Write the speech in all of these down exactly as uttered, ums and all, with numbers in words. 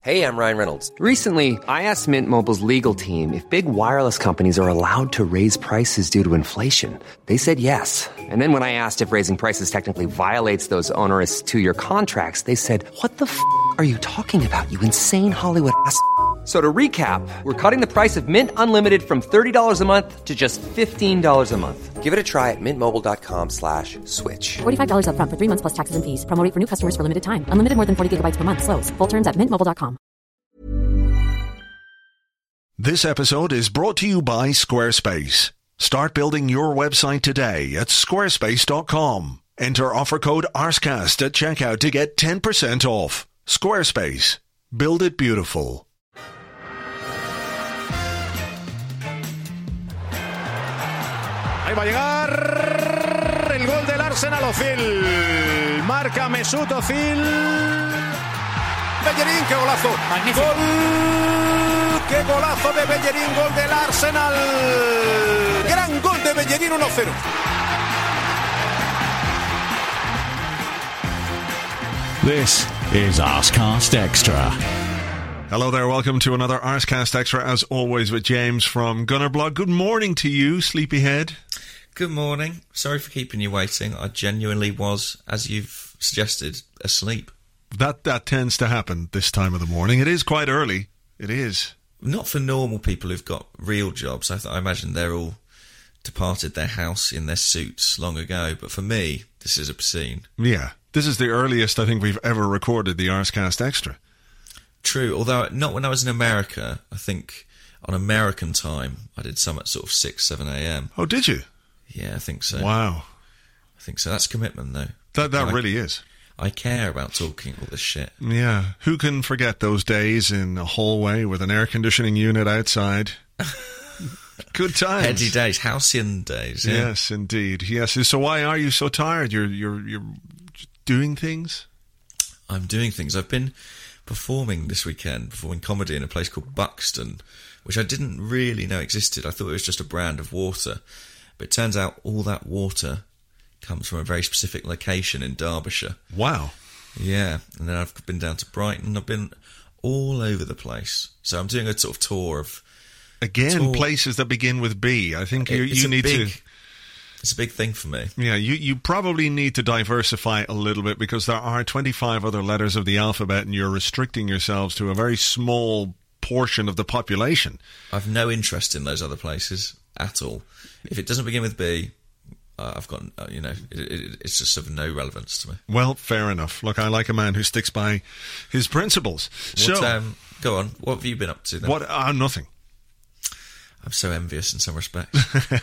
Hey, I'm Ryan Reynolds. Recently, I asked Mint Mobile's legal team if big wireless companies are allowed to raise prices due to inflation. They said yes. And then when I asked if raising prices technically violates those onerous two-year contracts, they said, what the f*** are you talking about, you insane Hollywood ass f- So to recap, we're cutting the price of Mint Unlimited from thirty dollars a month to just fifteen dollars a month. Give it a try at mintmobile.com slash switch. forty-five dollars up front for three months plus taxes and fees. Promo rate for new customers for limited time. Unlimited more than forty gigabytes per month. Slows full terms at mint mobile dot com. This episode is brought to you by Squarespace. Start building your website today at squarespace dot com. Enter offer code ARSCAST at checkout to get ten percent off. Squarespace. Build it beautiful. Ahí va a llegar el gol del Arsenal. Ozil. Marca Mesut Ozil. Bellerín, qué golazo. Magnífico. Gol. Qué golazo de Bellerín, gol del Arsenal. Gran gol de Bellerín, uno cero. This is Arscast Extra. Hello there, welcome to another Arscast Extra, as always with James from Gunnerblog. Good morning to you, sleepyhead. Good morning. Sorry for keeping you waiting. I genuinely was, as you've suggested, asleep. That that tends to happen this time of the morning. It is quite early. It is. Not for normal people who've got real jobs. I, th- I imagine they're all departed their house in their suits long ago. But for me, this is obscene. Yeah. This is the earliest I think we've ever recorded the Arscast Extra. True, although not when I was in America. I think on American time, I did some at sort of six, seven a.m. Oh, did you? Yeah, I think so. Wow. I think so. That's commitment, though. That that I, really is. I care about talking all this shit. Yeah. Who can forget those days in a hallway with an air conditioning unit outside? Good times. Heady days, halcyon days. Yeah. Yes, indeed. Yes. So why are you so tired? You're you're you're doing things? I'm doing things. I've been performing this weekend, performing comedy in a place called Buxton, which I didn't really know existed. I thought it was just a brand of water. But it turns out all that water comes from a very specific location in Derbyshire. Wow. Yeah. And then I've been down to Brighton. I've been all over the place. So I'm doing a sort of tour of... Again, tour. places that begin with B. I think you, it's you need big, to... It's a big thing for me. Yeah, you, you probably need to diversify a little bit because there are twenty-five other letters of the alphabet and you're restricting yourselves to a very small portion of the population. I've no interest in those other places at all. If it doesn't begin with B, uh, I've got, uh, you know, it, it, it's just of no relevance to me. Well, fair enough. Look, I like a man who sticks by his principles. What, so, um, go on. What have you been up to then? What? Uh, nothing. I'm so envious in some respects.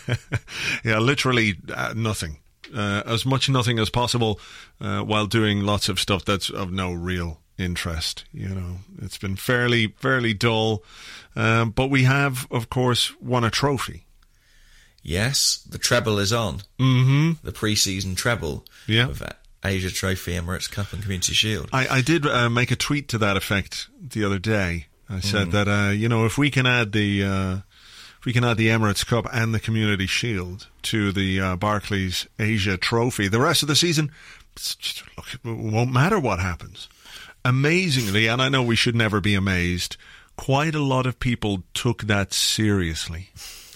Yeah, literally uh, nothing. Uh, as much nothing as possible uh, while doing lots of stuff that's of no real interest. You know, it's been fairly, fairly dull. Um, but we have, of course, won a trophy. Yes, the treble is on. Mm-hmm. The pre-season treble yeah. of Asia Trophy, Emirates Cup and Community Shield. I, I did uh, make a tweet to that effect the other day. I said mm. that, uh, you know, if we can add the... Uh, If we can add the Emirates Cup and the Community Shield to the uh, Barclays Asia Trophy, the rest of the season, just, look, it won't matter what happens. Amazingly, and I know we should never be amazed, quite a lot of people took that seriously.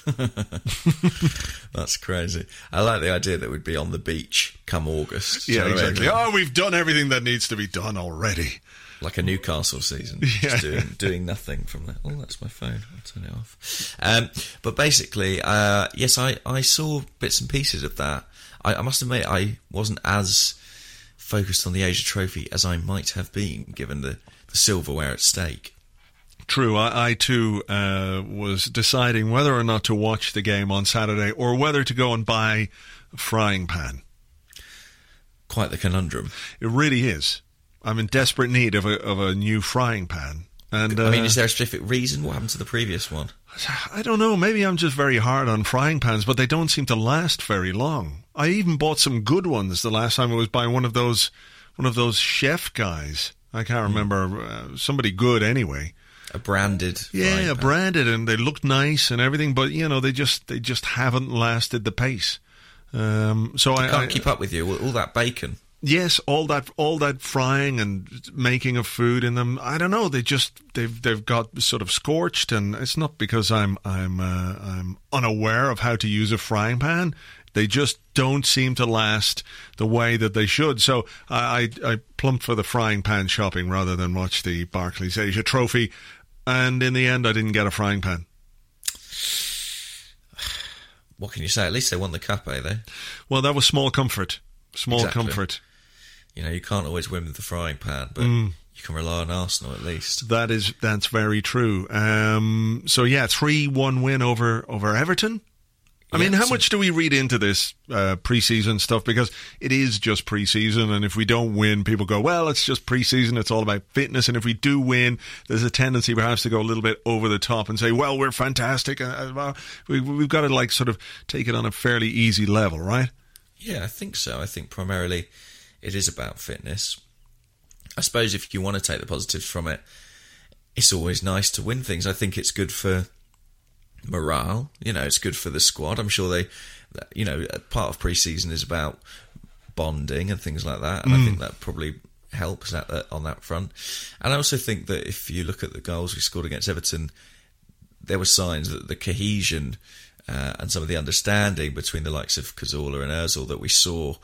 That's crazy. I like the idea that we'd be on the beach come August. Yeah, exactly. Oh, we've done everything that needs to be done already. Like a Newcastle season, yeah. just doing, doing nothing from there. Oh, that's my phone. I'll turn it off. Um, but basically, uh, yes, I, I saw bits and pieces of that. I, I must admit, I wasn't as focused on the Asia Trophy as I might have been, given the, the silverware at stake. True. I, I too, uh, was deciding whether or not to watch the game on Saturday or whether to go and buy a frying pan. Quite the conundrum. It really is. I'm in desperate need of a of a new frying pan. And uh, I mean, is there a specific reason? What happened to the previous one? I don't know. Maybe I'm just very hard on frying pans, but they don't seem to last very long. I even bought some good ones the last time I was buying one of those one of those chef guys. I can't remember uh, somebody good anyway. A branded, yeah, a branded, and they looked nice and everything, but you know they just they just haven't lasted the pace. Um, so I I can't I, keep up with you. All that bacon. Yes, all that, all that frying and making of food in them. I don't know. They just they've they've got sort of scorched, and it's not because I'm I'm uh, I'm unaware of how to use a frying pan. They just don't seem to last the way that they should. So I I, I plumped for the frying pan shopping rather than watch the Barclays Asia Trophy, and in the end, I didn't get a frying pan. What can you say? At least they won the cup, eh? Though. Well, that was small comfort. Small Exactly. comfort. You know, you can't always win with the frying pan, but Mm. you can rely on Arsenal at least. That is that's very true. Um, so yeah, three one win over over Everton. I Yeah, mean, how so- much do we read into this uh, pre-season stuff? Because it is just pre-season, and if we don't win, people go, well, it's just pre-season, it's all about fitness, and if we do win, there's a tendency perhaps to go a little bit over the top and say, well, we're fantastic. Uh, well, we, we've got to like sort of take it on a fairly easy level, right? Yeah, I think so. I think primarily it is about fitness. I suppose if you want to take the positives from it, it's always nice to win things. I think it's good for morale. You know, it's good for the squad. I'm sure they, you know, part of pre-season is about bonding and things like that, and mm. I think that probably helps at that, on that front. And I also think that if you look at the goals we scored against Everton, there were signs that the cohesion uh, and some of the understanding between the likes of Cazorla and Ozil that we saw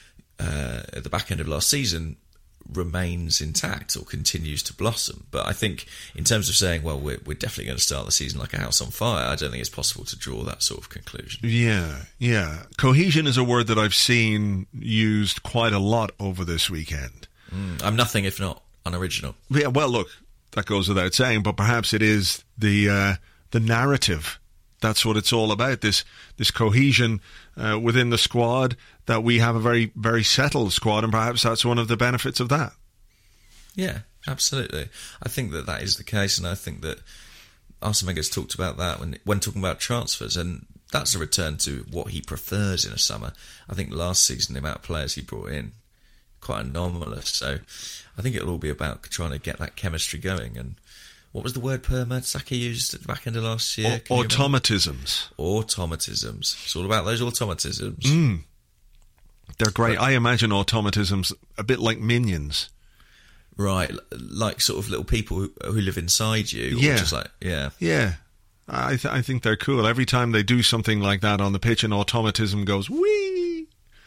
uh, at the back end of last season remains intact or continues to blossom. But I think in terms of saying, well, we're, we're definitely going to start the season like a house on fire, I don't think it's possible to draw that sort of conclusion. Yeah, yeah. Cohesion is a word that I've seen used quite a lot over this weekend. Mm, I'm nothing if not unoriginal. Yeah, well, look, that goes without saying, but perhaps it is the uh, the narrative. That's what it's all about, this this cohesion uh, within the squad, that we have a very, very settled squad, and perhaps that's one of the benefits of that. Yeah, absolutely. I think that that is the case, and I think that Arsene Wenger's talked about that when, when talking about transfers, and that's a return to what he prefers in a summer. I think last season, the amount of players he brought in, quite anomalous. So I think it'll all be about trying to get that chemistry going. And what was the word Per Mertesacker used at the back end of last year? O- automatisms. Automatisms. It's all about those automatisms. Mm. They're great. But I imagine automatisms a bit like minions. Right, like sort of little people who, who live inside you. Yeah. Or just like, yeah. Yeah. I, th- I think they're cool. Every time they do something like that on the pitch, an automatism goes, whee!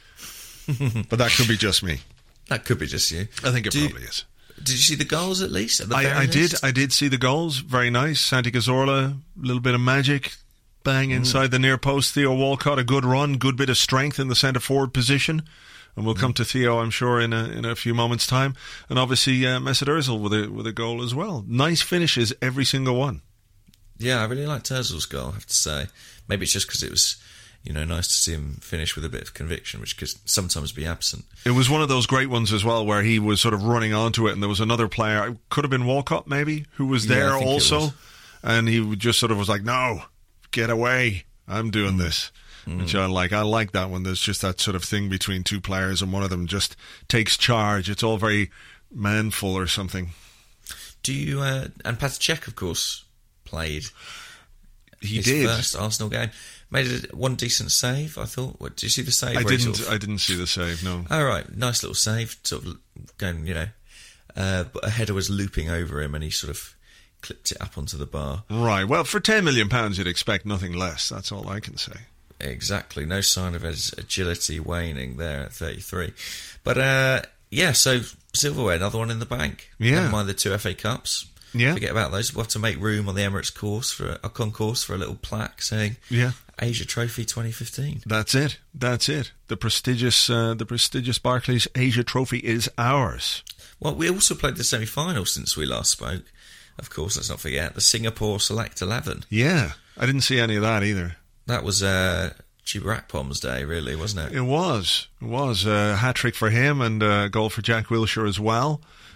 But that could be just me. That could be just you. I think it Do probably you, is. Did you see the goals at least? At the I, very I did. least? I did see the goals. Very nice. Santi Cazorla, a little bit of magic. Bang inside mm. the near post. Theo Walcott, a good run, good bit of strength in the centre forward position. And we'll mm. come to Theo, I'm sure, in a in a few moments' time. And obviously uh, Mesut Ozil with a with a goal as well. Nice finishes, every single one. Yeah, I really liked Ozil's goal, I have to say. Maybe it's just because it was, you know, nice to see him finish with a bit of conviction, which could sometimes be absent. It was one of those great ones as well, where he was sort of running onto it, and there was another player, it could have been Walcott maybe, who was there yeah, also, and he just sort of was like, "No, get away! I'm doing mm. this." Mm. Which I like. I like that one. There's just that sort of thing between two players, and one of them just takes charge. It's all very manful or something. Do you? Uh, and Petr Cech, of course, played. He his did first Arsenal game. Made a, one decent save, I thought. What, did you see the save? I didn't. Sort of, I didn't see the save. No. Oh right, nice little save. Sort of going, you know, uh, but a header was looping over him, and he sort of clipped it up onto the bar. Right. Well, for ten million pounds, you'd expect nothing less. That's all I can say. Exactly. No sign of his agility waning there at thirty-three. But uh, yeah, so silverware, another one in the bank. Yeah. Never mind the two F A Cups. Yeah. Forget about those. We'll have to make room on the Emirates course for a concourse for a little plaque saying yeah. Asia Trophy twenty fifteen. That's it. That's it. The prestigious, uh, the prestigious Barclays Asia Trophy is ours. Well, we also played the semi-final since we last spoke. Of course, let's not forget the Singapore Select eleven. Yeah, I didn't see any of that either. That was uh, Chuba Akpom's day, really, wasn't it? It was. It was a hat trick for him and a goal for Jack Wilshere as well.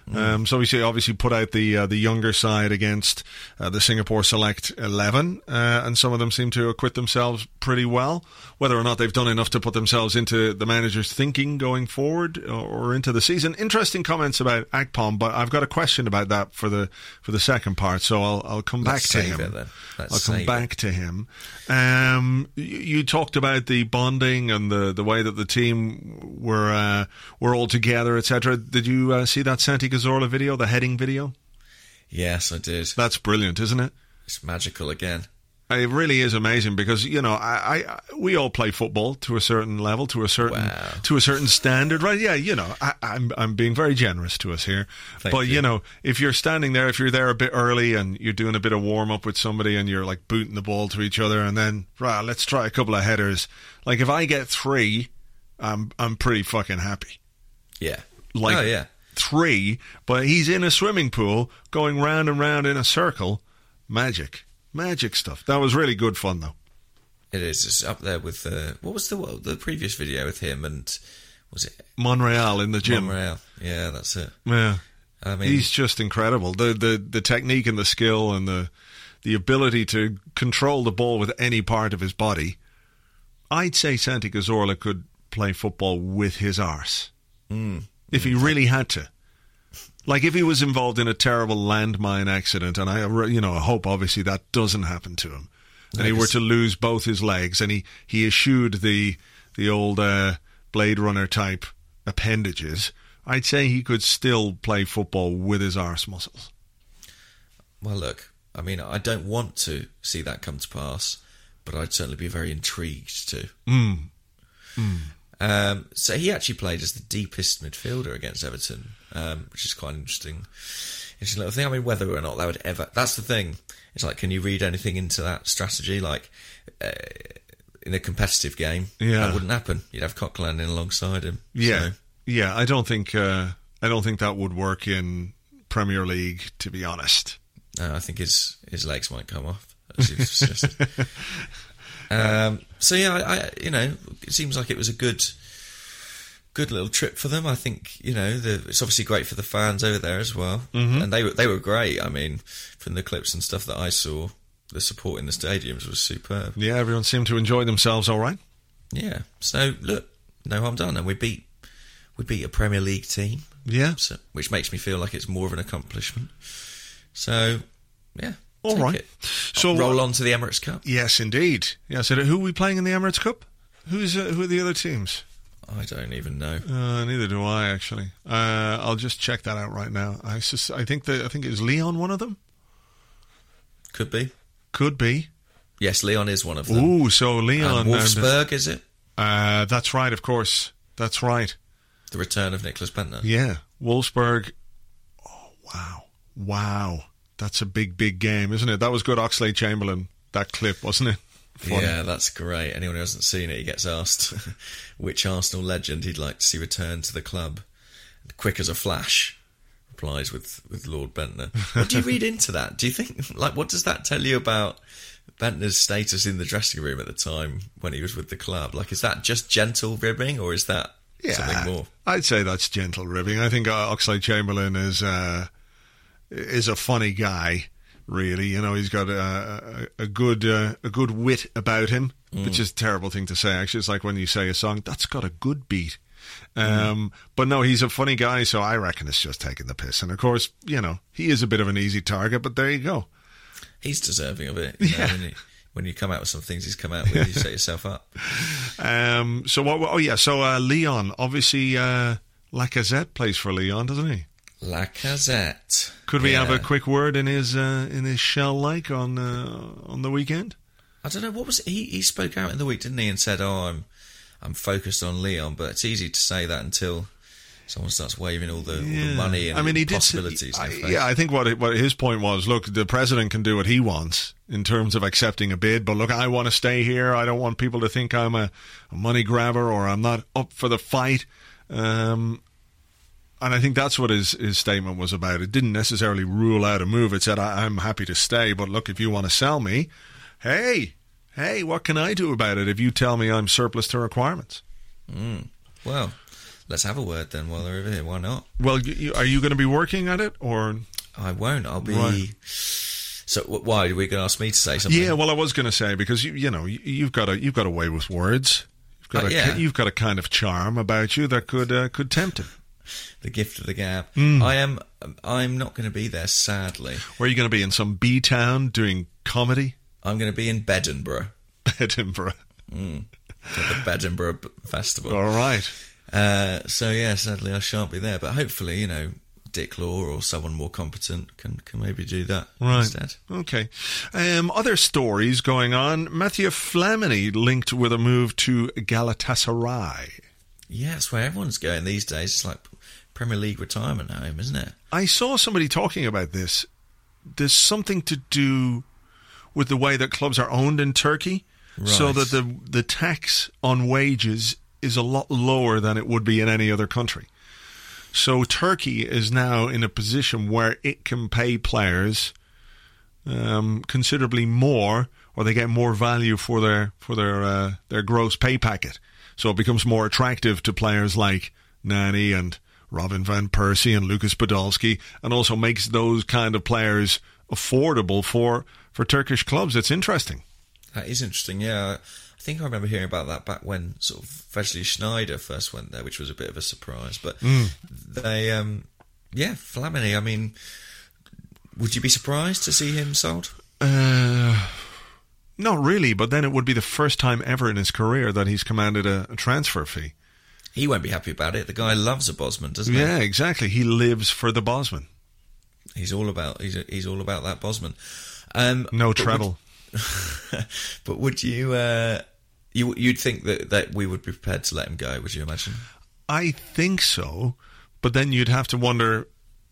Um, so we obviously put out the uh, the younger side against uh, the Singapore Select eleven, uh, and some of them seem to acquit themselves pretty well. Whether or not they've done enough to put themselves into the manager's thinking going forward or, or into the season. Interesting comments about Akpom, but I've got a question about that for the for the second part, so I'll I'll come Let's back to save him. it, then. Let's I'll come save back it. to him. Um, you, you talked about the bonding and the, the way that the team were uh, were all together, et cetera. Did you uh, see that Santi Cazorla video, the heading video? Yes, I did. That's brilliant, isn't it? It's magical again. It really is amazing because, you know, I, I we all play football to a certain level, to a certain Wow. to a certain standard, right? Yeah, you know, I, I'm I'm being very generous to us here, Thank but you. you know, if you're standing there, if you're there a bit early and you're doing a bit of warm up with somebody and you're like booting the ball to each other, and then right, let's try a couple of headers. Like if I get three, I'm I'm pretty fucking happy. Yeah. Like oh, yeah. three, but he's in a swimming pool going round and round in a circle. Magic. Magic stuff. That was really good fun, though. It is. It's up there with uh, what was the what, the previous video with him and was it Monreal in the gym. Monreal? Yeah, that's it. Yeah. I mean, He's just incredible. The, the the technique and the skill and the the ability to control the ball with any part of his body. I'd say Santi Cazorla could play football with his arse. mm, If he really had to. Like if he was involved in a terrible landmine accident, and I, you know, I hope obviously that doesn't happen to him, and No, he were 'cause- to lose both his legs, and he he eschewed the the old uh, Blade Runner type appendages, I'd say he could still play football with his arse muscles. well, look. I mean, I don't want to see that come to pass, but I'd certainly be very intrigued to. Mm. Um, so he actually played as the deepest midfielder against Everton, um, which is quite an interesting, interesting little thing. I mean, whether or not that would ever—that's the thing. It's like, can you read anything into that strategy? Like uh, in a competitive game, Yeah. that wouldn't happen. You'd have Coquelin in alongside him. Yeah, So, yeah. I don't think uh, I don't think that would work in Premier League, to be honest. uh, I think his his legs might come off. As you've suggested. Um, so yeah, I, I, you know, it seems like it was a good, good little trip for them. I think, you know, the, it's obviously great for the fans over there as well, Mm-hmm. and they were they were great. I mean, from the clips and stuff that I saw, the support in the stadiums was superb. Yeah, everyone seemed to enjoy themselves all right. Yeah. So look, no harm done, and we beat we beat a Premier League team, Yeah. so, which makes me feel like it's more of an accomplishment. So yeah, All take right. it. So roll on to the Emirates Cup. Yes, indeed. Yeah, so who are we playing in the Emirates Cup? Who's uh, who are the other teams? I don't even know. Uh, neither do I, actually. Uh, I'll just check that out right now. I sus- I think that I think is Leon one of them. Could be. Could be. Yes, Leon is one of them. Ooh, so Leon. And Wolfsburg, is it? Uh, that's right, of course. That's right. The return of Nicholas Bentner. Yeah, Wolfsburg. Oh, wow. Wow. That's a big, big game, isn't it? That was good Oxlade Chamberlain, that clip, wasn't it? Funny. Yeah, that's great. Anyone who hasn't seen it, he gets asked which Arsenal legend he'd like to see return to the club. And quick as a flash, replies with, with Lord Bentner. What do you read into that? Do you think, like, what does that tell you about Bentner's status in the dressing room at the time when he was with the club? Like, is that just gentle ribbing, or is that Yeah, something more? I'd say that's gentle ribbing. I think uh, Oxlade Chamberlain is uh, is a funny guy. Really, you know, he's got a, a, a good uh, a good wit about him, mm. which is a terrible thing to say. Actually, it's like when you say a song that's got a good beat. Um, mm. But no, he's a funny guy, so I reckon it's just taking the piss. And of course, you know, he is a bit of an easy target. But there you go. He's deserving of it. You know, Yeah. when, he, when you come out with some things he's come out with, you set yourself up. Um, so what? Oh yeah, so uh, Leon, obviously, uh, Lacazette plays for Leon, doesn't he? Lacazette. Could we Yeah. have a quick word in his uh, in his shell like on uh, on the weekend? I don't know, what was it? He he spoke out in the week, didn't he, and said, "Oh, I'm I'm focused on Leon," but it's easy to say that until someone starts waving all the, all the money and I mean, he did. possibilities. I, in their face. yeah, I think what it, what his point was. Look, the president can do what he wants in terms of accepting a bid, but look, I want to stay here. I don't want people to think I'm a, a money grabber or I'm not up for the fight. Um, and I think that's what his his statement was about. It didn't necessarily rule out a move. It said, I, I'm happy to stay, but look, if you want to sell me, hey, hey, what can I do about it if you tell me I'm surplus to requirements? Mm. Well, let's have a word then while they're over here. Why not? Well, you, you, are you going to be working at it, or I won't. I'll be. Right. So why are we going to ask me to say something? Yeah, well, I was going to say because you you know you, you've got a you've got a way with words. You've got Uh, a yeah. you've got a kind of charm about you that could uh, could tempt him. The gift of the gab. Mm. I am. I'm not going to be there, sadly. Where are you going to be, in some B town doing comedy? I'm going to be in Bedinborough. Edinburgh. Mm. At the Bedinborough B- Festival. All right. Uh, so yeah, sadly I shan't be there. But hopefully, you know, Dick Law or someone more competent can, can maybe do that Right. instead. Okay. Um, other stories going on. Matthew Flamini linked with a move to Galatasaray. Yeah, that's where everyone's going these days. It's like Premier League retirement home, isn't it? I saw somebody talking about this. There's something to do with the way that clubs are owned in Turkey, so Right. that the the tax on wages is a lot lower than it would be in any other country. So Turkey is now in a position where it can pay players um, considerably more, or they get more value for their for their uh, their gross pay packet. So it becomes more attractive to players like Nani and Robin van Persie and Lucas Podolski, and also makes those kind of players affordable for, for Turkish clubs. It's interesting. That is interesting, yeah. I think I remember hearing about that back when sort of Wesley Sneijder first went there, which was a bit of a surprise. But Mm. they, um, yeah, Flamini, I mean, would you be surprised to see him sold? Uh, not really, but then it would be the first time ever in his career that he's commanded a, a transfer fee. He won't be happy about it. The guy loves a Bosman, doesn't Yeah, exactly. He lives for the Bosman. he? He's all about he's he's all about that Bosman. Um, No but treble. Would, but would you uh, you you'd think that, that we would be prepared to let him go? Would you imagine? I think so, but then you'd have to wonder,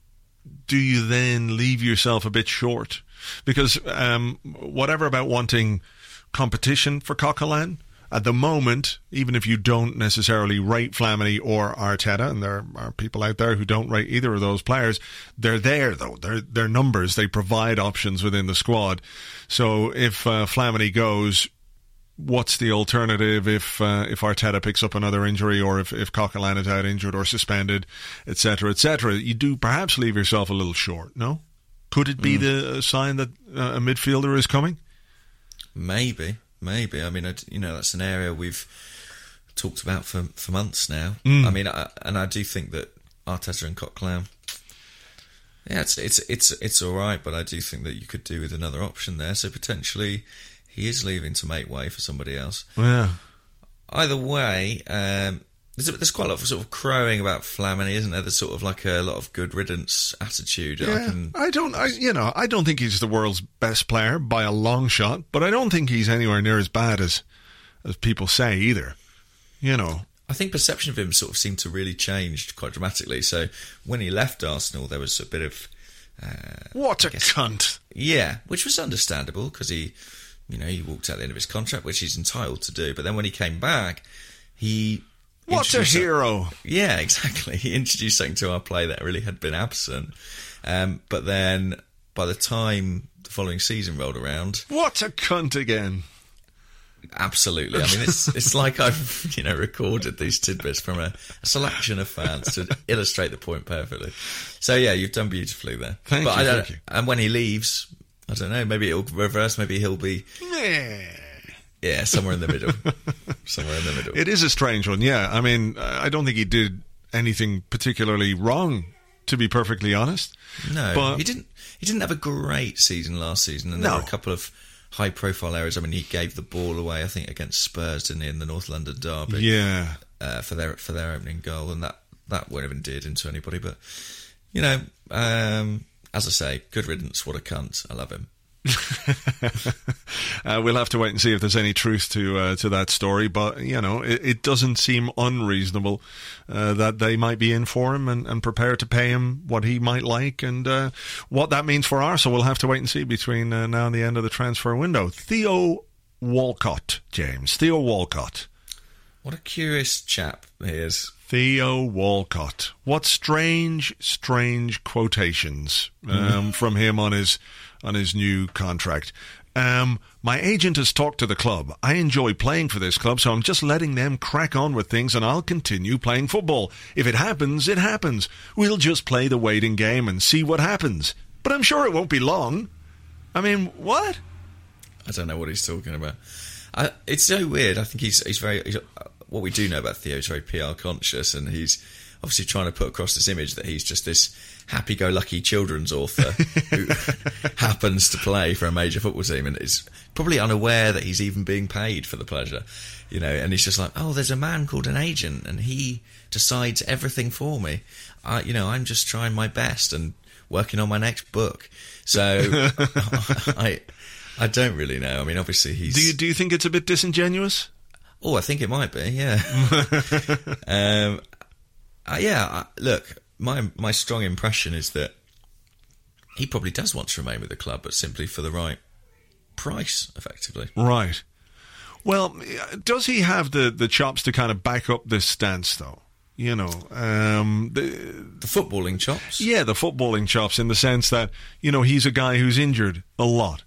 do you then leave yourself a bit short? Because um, whatever about wanting competition for Coquelin, at the moment, even if you don't necessarily rate Flamini or Arteta, and there are people out there who don't rate either of those players, they're there, though. They're, they're numbers. They provide options within the squad. So if uh, Flamini goes, what's the alternative if uh, if Arteta picks up another injury, or if, if Coquelin is out injured or suspended, et cetera, et cetera? You do perhaps leave yourself a little short, no? Could it be mm. the sign that uh, a midfielder is coming? Maybe. Maybe. I mean, I, you know, that's an area we've talked about for, for months now. Mm. I mean, I, and I do think that Arteta and Coquelin, yeah, it's it's it's it's all right, but I do think that you could do with another option there. So potentially, he is leaving to make way for somebody else. Yeah. Either way, um, there's, there's quite a lot of sort of crowing about Flamini, isn't there? There's sort of like a lot of good riddance attitude. Yeah, I, can... I don't, I, you know, I don't think he's the world's best player by a long shot, but I don't think he's anywhere near as bad as as people say either. You know, I think perception of him sort of seemed to really change quite dramatically. So when he left Arsenal, there was a bit of uh, what a guess, cunt. Yeah, which was understandable because he, you know, he walked out the end of his contract, which he's entitled to do. But then when he came back, he what a hero. Some, yeah, exactly. He introduced something to our play that really had been absent. Um, but then by the time the following season rolled around, what a cunt again. Absolutely. I mean, it's it's like I've, you know, recorded these tidbits from a, a selection of fans to illustrate the point perfectly. So, yeah, you've done beautifully there. Thank but you, I don't, thank you. And when he leaves, I don't know, maybe it'll reverse, maybe he'll be... Yeah. Yeah, somewhere in the middle. Somewhere in the middle. It is a strange one, yeah. I mean, I don't think he did anything particularly wrong, to be perfectly honest. No, but he didn't He didn't have a great season last season, and there no. were a couple of high-profile errors. I mean, he gave the ball away, I think, against Spurs, didn't he, in the North London derby? Yeah. Uh, for their for their opening goal, and that, that won't have endeared him to anybody. But, you know, um, as I say, good riddance, what a cunt. I love him. uh, we'll have to wait and see if there's any truth to uh, to that story, but you know, it, it doesn't seem unreasonable uh, that they might be in for him and, and prepared to pay him what he might like, and uh, what that means for Arsenal, we'll have to wait and see between uh, now and the end of the transfer window. Theo Walcott, James. Theo Walcott. What a curious chap he is. Theo Walcott. What strange, strange quotations um, from him on his on his new contract. Um, my agent has talked to the club. I enjoy playing for this club, so I'm just letting them crack on with things, and I'll continue playing football. If it happens, it happens. We'll just play the waiting game and see what happens. But I'm sure it won't be long. I mean, what? I don't know what he's talking about. I, it's so weird. I think he's he's very... He's, what we do know about Theo is very P R conscious, and he's obviously trying to put across this image that he's just this happy-go-lucky children's author who happens to play for a major football team and is probably unaware that he's even being paid for the pleasure, you know. And he's just like, oh, there's a man called an agent, and he decides everything for me. I, you know, I'm just trying my best and working on my next book. So I, I don't really know. I mean, obviously he's. Do you do you think it's a bit disingenuous? Oh, I think it might be. Yeah. um, uh, yeah. Uh, look. My my strong impression is that he probably does want to remain with the club, but simply for the right price, effectively. Right. Well, does he have the, the chops to kind of back up this stance, though? You know, um, the, the footballing chops? Yeah, the footballing chops, in the sense that, you know, he's a guy who's injured a lot.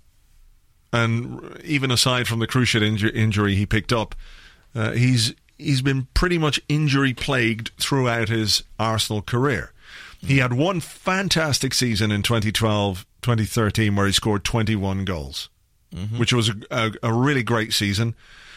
And even aside from the cruciate inju- injury he picked up, uh, he's... he's been pretty much injury-plagued throughout his Arsenal career. He had one fantastic season in twenty twelve twenty thirteen where he scored twenty-one goals, mm-hmm. which was a, a, a really great season.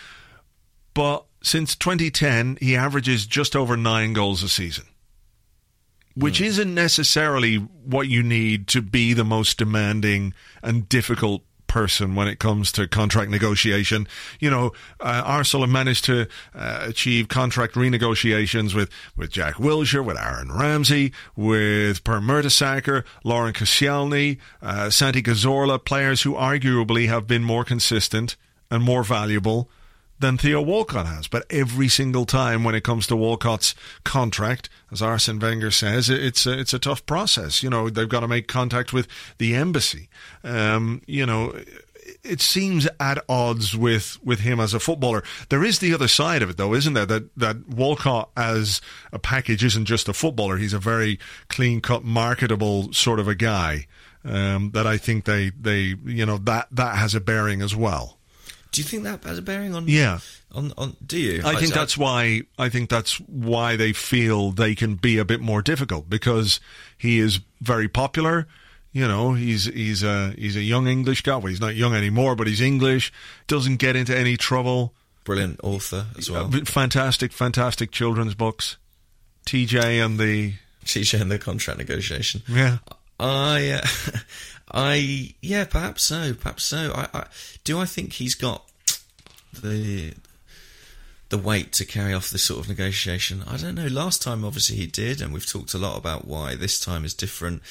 But since twenty ten, he averages just over nine goals a season, which mm. isn't necessarily what you need to be the most demanding and difficult person when it comes to contract negotiation. You know, uh, Arsenal have managed to uh, achieve contract renegotiations with, with Jack Wilshere, with Aaron Ramsey, with Per Mertesacker, Lauren Koscielny, uh, Santi Cazorla, players who arguably have been more consistent and more valuable than Theo Walcott has. But every single time when it comes to Walcott's contract, as Arsene Wenger says, it's a, it's a tough process. You know, they've got to make contact with the embassy. Um, you know, it seems at odds with, with him as a footballer. There is the other side of it, though, isn't there? That, that Walcott as a package isn't just a footballer. He's a very clean-cut, marketable sort of a guy. Um, that I think they, they, you know, that, that has a bearing as well. Do you think that has a bearing on? Yeah. On, on do you? I think that's why. I think that's why they feel they can be a bit more difficult, because he is very popular. You know, he's he's a he's a young English guy. Well, he's not young anymore, but he's English. Doesn't get into any trouble. Brilliant author as well. Fantastic, fantastic children's books. T J and the T J and the contract negotiation. Yeah. I, uh, I, yeah, perhaps so, perhaps so. I, I, do I think he's got the the weight to carry off this sort of negotiation? I don't know. Last time, obviously, he did, and we've talked a lot about why this time is different.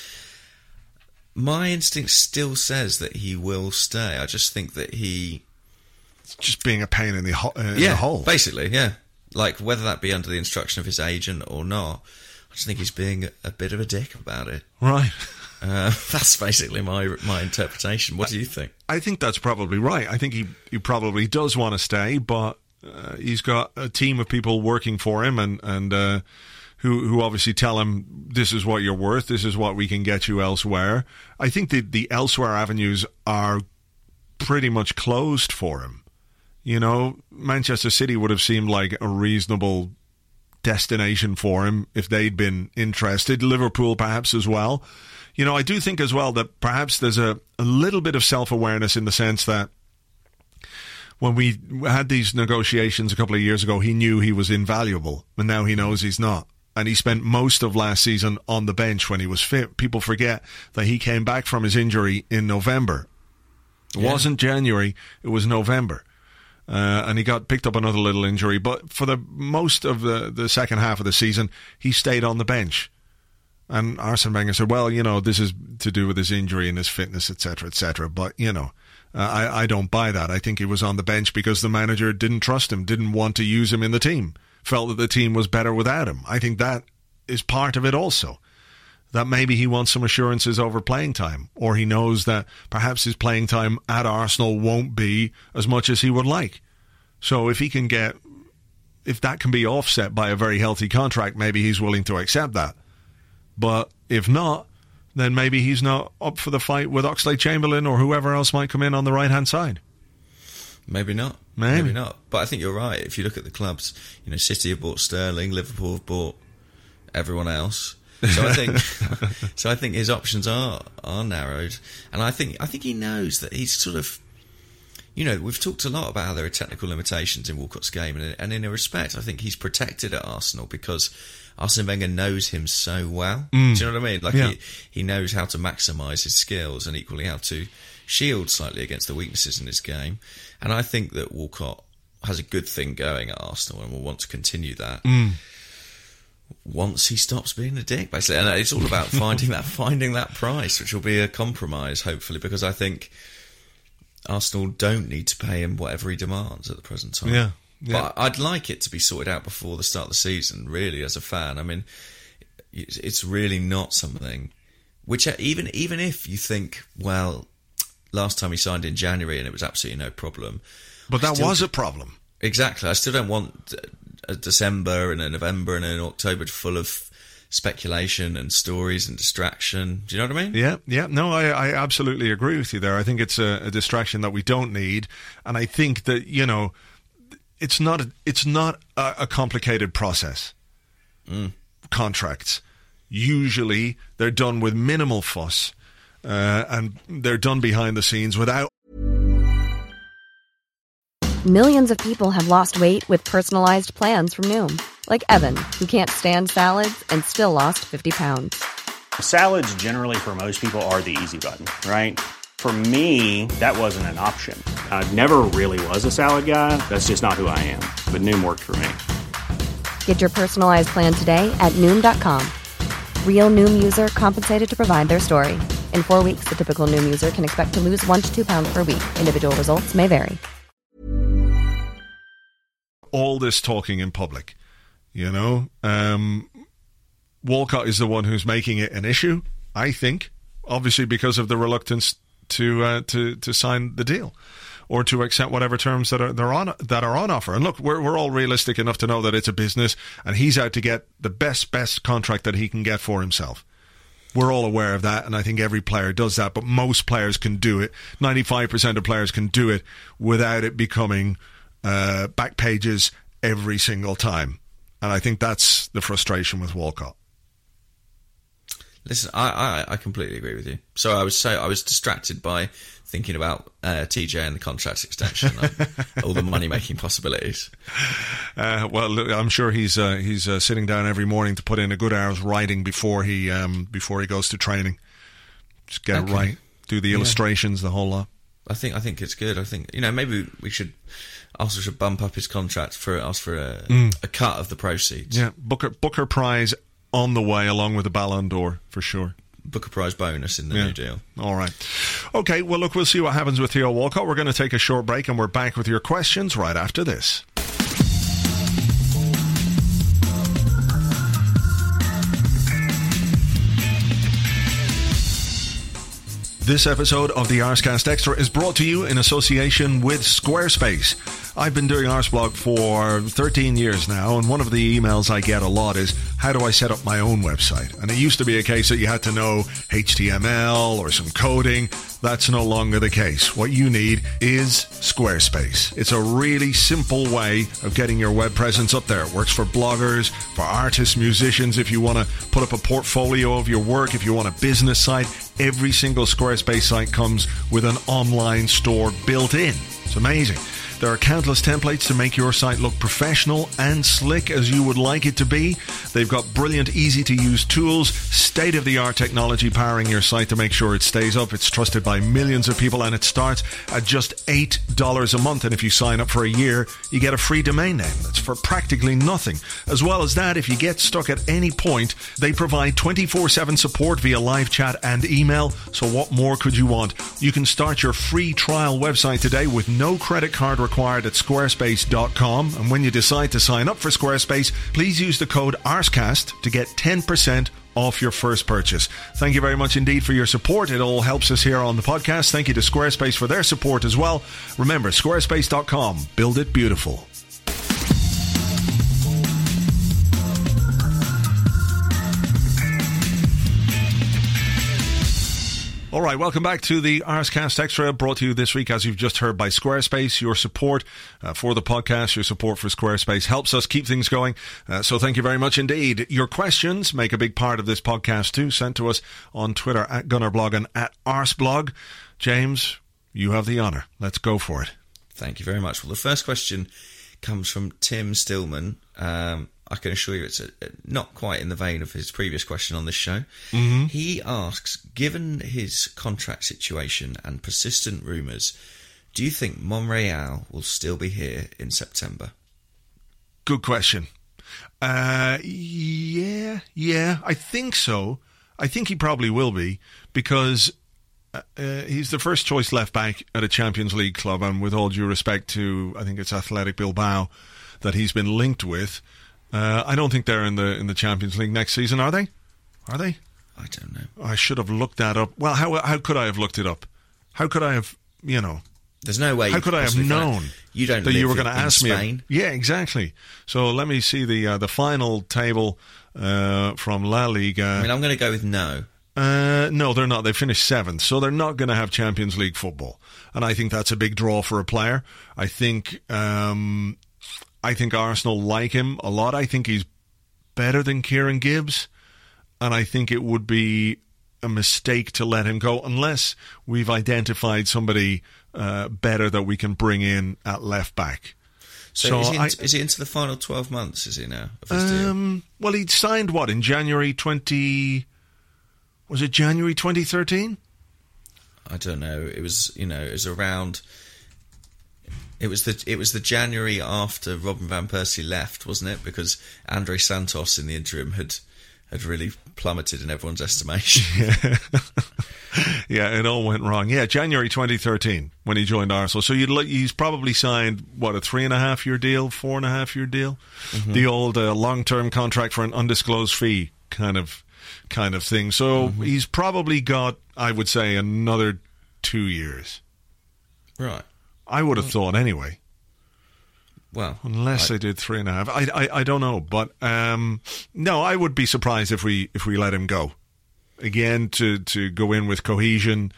My instinct still says that he will stay. I just think that he... It's just being a pain in the, ho- uh, in yeah, the hole. Basically, yeah. Like, whether that be under the instruction of his agent or not, I just think he's being a, a bit of a dick about it. Right. Uh, that's basically my my interpretation. What do you think? I think that's probably right. I think he, he probably does want to stay, but uh, he's got a team of people working for him and, and uh, who who obviously tell him, this is what you're worth, this is what we can get you elsewhere. I think the, the elsewhere avenues are pretty much closed for him. You know, Manchester City would have seemed like a reasonable destination for him if they'd been interested. Liverpool perhaps as well. You know, I do think as well that perhaps there's a, a little bit of self-awareness in the sense that when we had these negotiations a couple of years ago, he knew he was invaluable, and now he knows he's not. And he spent most of last season on the bench when he was fit. People forget that he came back from his injury in November. It yeah. wasn't January, it was November. Uh, and he got picked up another little injury. But for the most of the, the second half of the season, he stayed on the bench. And Arsene Wenger said, well, you know, this is to do with his injury and his fitness, et cetera, et cetera. But, you know, uh, I, I don't buy that. I think he was on the bench because the manager didn't trust him, didn't want to use him in the team, felt that the team was better without him. I think that is part of it also. That maybe he wants some assurances over playing time, or he knows that perhaps his playing time at Arsenal won't be as much as he would like. So if he can get if that can be offset by a very healthy contract, maybe he's willing to accept that. But if not, then maybe he's not up for the fight with Oxlade-Chamberlain or whoever else might come in on the right-hand side. Maybe not. Maybe. Maybe not. But I think you're right. If you look at the clubs, you know, City have bought Sterling, Liverpool have bought everyone else. So I think, so I think his options are are narrowed, and I think I think he knows that he's sort of, you know, we've talked a lot about how there are technical limitations in Walcott's game, and, and in a respect, I think he's protected at Arsenal because Arsene Wenger knows him so well. Mm. Do you know what I mean? Like yeah. he he knows how to maximise his skills and equally how to shield slightly against the weaknesses in his game. And I think that Walcott has a good thing going at Arsenal and will want to continue that. Mm. Once he stops being a dick, basically, and it's all about finding that finding that price, which will be a compromise, hopefully, because I think Arsenal don't need to pay him whatever he demands at the present time. Yeah, yeah. But I'd like it to be sorted out before the start of the season. Really, as a fan, I mean, it's really not something which even even if you think, well, last time he signed in January and it was absolutely no problem, but that was a problem. Exactly, I still don't want a December and a November and an October full of speculation and stories and distraction. Do you know what I mean? Yeah, yeah. No, I, I absolutely agree with you there. I think it's a, a distraction that we don't need, and I think that, you know, it's not a, it's not a, a complicated process. Mm. Contracts, usually they're done with minimal fuss, uh, and they're done behind the scenes without. Millions of people have lost weight with personalized plans from Noom. Like Evan, who can't stand salads and still lost fifty pounds. Salads generally for most people are the easy button, right? For me, that wasn't an option. I never really was a salad guy. That's just not who I am. But Noom worked for me. Get your personalized plan today at Noom dot com. Real Noom user compensated to provide their story. In four weeks, the typical Noom user can expect to lose one to two pounds per week. Individual results may vary. All this talking in public, you know, um, Walcott is the one who's making it an issue, I think, obviously because of the reluctance to uh, to to sign the deal or to accept whatever terms that are they're on that are on offer. And look, we're we're all realistic enough to know that it's a business, and he's out to get the best best contract that he can get for himself. We're all aware of that, and I think every player does that, but most players can do it. ninety-five percent of players can do it without it becoming uh, back pages every single time. And I think that's the frustration with Walcott. Listen, I, I, I completely agree with you. So I was so I was distracted by thinking about uh, T J and the contract extension, and all the money making possibilities. Uh, well, look, I'm sure he's uh, he's uh, sitting down every morning to put in a good hour's writing before he um, before he goes to training. Just get okay. it right, do the yeah. illustrations, the whole lot. I think I think it's good. I think, you know, maybe we should also should bump up his contract for ask for a, mm. a cut of the proceeds. Yeah, Booker Booker Prize on the way, along with the Ballon d'Or for sure. Booker Prize bonus in the yeah. new deal. All right. Okay, well, look, we'll see what happens with Theo Walcott. We're going to take a short break, and we're back with your questions right after this. This episode of the Arscast Extra is brought to you in association with Squarespace. I've been doing Arsblog for thirteen years now, and one of the emails I get a lot is, how do I set up my own website? And it used to be a case that you had to know H T M L or some coding. That's no longer the case. What you need is Squarespace. It's a really simple way of getting your web presence up there. It works for bloggers, for artists, musicians. If you want to put up a portfolio of your work, if you want a business site, every single Squarespace site comes with an online store built in. It's amazing. There are countless templates to make your site look professional and slick as you would like it to be. They've got brilliant, easy-to-use tools, state-of-the-art technology powering your site to make sure it stays up. It's trusted by millions of people, and it starts at just eight dollars a month. And if you sign up for a year, you get a free domain name. That's for practically nothing. As well as that, if you get stuck at any point, they provide twenty-four seven support via live chat and email. So what more could you want? You can start your free trial website today with no credit card required. required at squarespace dot com, and when you decide to sign up for Squarespace, please use the code ARSCAST to get ten percent off your first purchase. Thank you very much indeed for your support. It all helps us here on the podcast. Thank you to Squarespace for their support as well. Remember, squarespace dot com. Build it beautiful. All right, welcome back to the Arscast Extra, brought to you this week, as you've just heard, by Squarespace. Your support uh, for the podcast, your support for Squarespace helps us keep things going. Uh, so thank you very much indeed. Your questions make a big part of this podcast too, sent to us on Twitter at Gunnerblog and at Arsblog. James, you have the honour. Let's go for it. Thank you very much. Well, the first question comes from Tim Stillman. Um, I can assure you it's a, not quite in the vein of his previous question on this show. Mm-hmm. He asks, given his contract situation and persistent rumours, do you think Monreal will still be here in September? Good question. Uh, yeah, yeah, I think so. I think he probably will be, because uh, uh, he's the first choice left back at a Champions League club, and with all due respect to, I think it's Athletic Bilbao that he's been linked with. Uh, I don't think they're in the in the Champions League next season, are they? Are they? I don't know. I should have looked that up. Well, how how could I have looked it up? How could I have, you know? There's no way. How could I have known you don't that live you were in, going to ask in me? Spain? Yeah, exactly. So let me see the uh, the final table uh, from La Liga. I mean, I'm going to go with no. Uh, no, they're not. They finished seventh, so they're not going to have Champions League football, and I think that's a big draw for a player. I think um, I think Arsenal like him a lot. I think he's better than Kieran Gibbs, and I think it would be a mistake to let him go unless we've identified somebody uh, better that we can bring in at left back. So, so is, he in, I, is he into the final twelve months, is he now, of his deal? Um, well, he signed, what, in January twenty... Was it January twenty thirteen? I don't know. It was, you know, it was around... It was the it was the January after Robin van Persie left, wasn't it? Because Andre Santos in the interim had had really plummeted in everyone's estimation. Yeah. Yeah, it all went wrong. Yeah, January twenty thirteen when he joined Arsenal. So you'd, he's probably signed, what, a three and a half year deal, four and a half year deal? Mm-hmm. The old uh, long-term contract for an undisclosed fee kind of kind of thing. So mm-hmm. he's probably got, I would say, another two years. Right. I would have thought anyway. Well, unless I, they did three and a half, I, I, I don't know, but um, no, I would be surprised if we if we let him go. Again, to to go in with cohesion,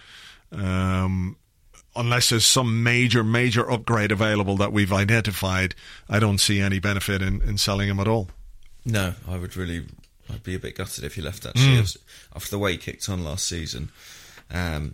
um, unless there's some major major upgrade available that we've identified, I don't see any benefit in, in selling him at all. No, I would really, I'd be a bit gutted if he left actually mm. after the way he kicked on last season. Um,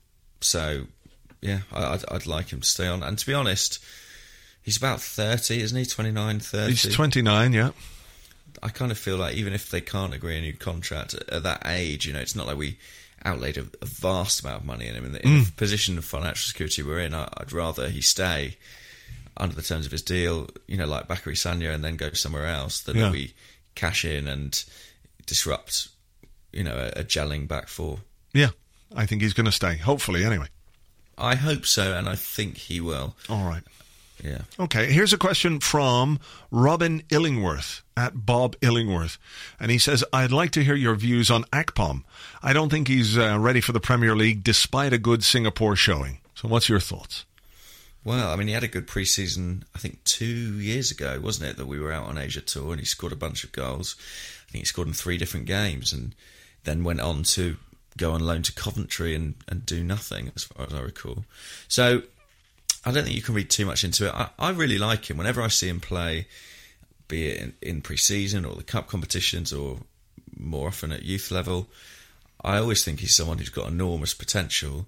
so. Yeah, I'd, I'd like him to stay on. And to be honest, he's about thirty, isn't he? twenty-nine, thirty He's twenty-nine, yeah. I kind of feel like even if they can't agree a new contract at, at that age, you know, it's not like we outlaid a, a vast amount of money in him. In the, in mm. the position of financial security we're in, I, I'd rather he stay under the terms of his deal, you know, like Bakary Sagna, and then go somewhere else than yeah. we cash in and disrupt, you know, a, a gelling back four. Yeah, I think he's going to stay, hopefully, anyway. I hope so, and I think he will. All right. Yeah. Okay, here's a question from Robin Illingworth, at Bob Illingworth. And he says, I'd like to hear your views on Akpom. I don't think he's uh, ready for the Premier League despite a good Singapore showing. So what's your thoughts? Well, I mean, he had a good pre-season, I think, two years ago, wasn't it, that we were out on Asia Tour, and he scored a bunch of goals. I think he scored in three different games, and then went on to go on loan to Coventry and, and do nothing, as far as I recall. So I don't think you can read too much into it. I, I really like him. Whenever I see him play, be it in, in pre-season or the cup competitions or more often at youth level, I always think he's someone who's got enormous potential.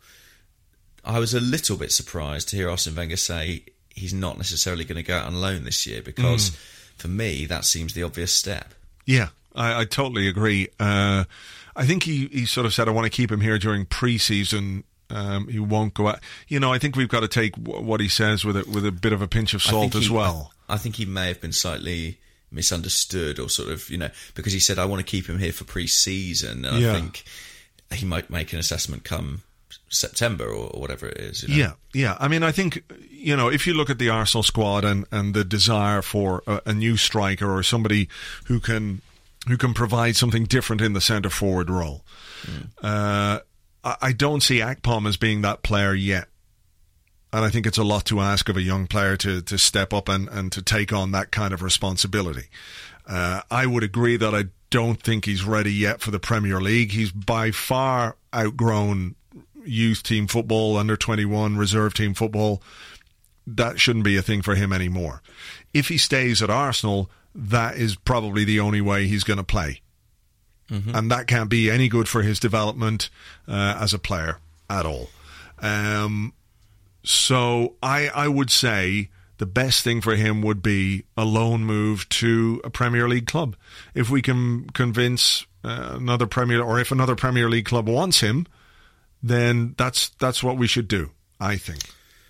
I was a little bit surprised to hear Arsene Wenger say he's not necessarily going to go out on loan this year, because mm. for me, that seems the obvious step. Yeah, I, I totally agree. Uh, I think he, he sort of said, I want to keep him here during pre-season. Um, he won't go out. You know, I think we've got to take w- what he says with a, with a bit of a pinch of salt as he, well. I, I think he may have been slightly misunderstood, or sort of, you know, because he said, I want to keep him here for pre-season. And yeah. I think he might make an assessment come September or, or whatever it is. You know? Yeah, yeah. I mean, I think, you know, if you look at the Arsenal squad and, and the desire for a, a new striker or somebody who can... who can provide something different in the centre-forward role. Mm. Uh, I, I don't see Akpom as being that player yet. And I think it's a lot to ask of a young player to, to step up and, and to take on that kind of responsibility. Uh, I would agree that I don't think he's ready yet for the Premier League. He's by far outgrown youth team football, under twenty-one, reserve team football. That shouldn't be a thing for him anymore. If he stays at Arsenal, that is probably the only way he's going to play. Mm-hmm. And that can't be any good for his development uh, as a player at all. Um, so I, I would say the best thing for him would be a loan move to a Premier League club. If we can convince uh, another Premier, or if another Premier League club wants him, then that's that's what we should do, I think.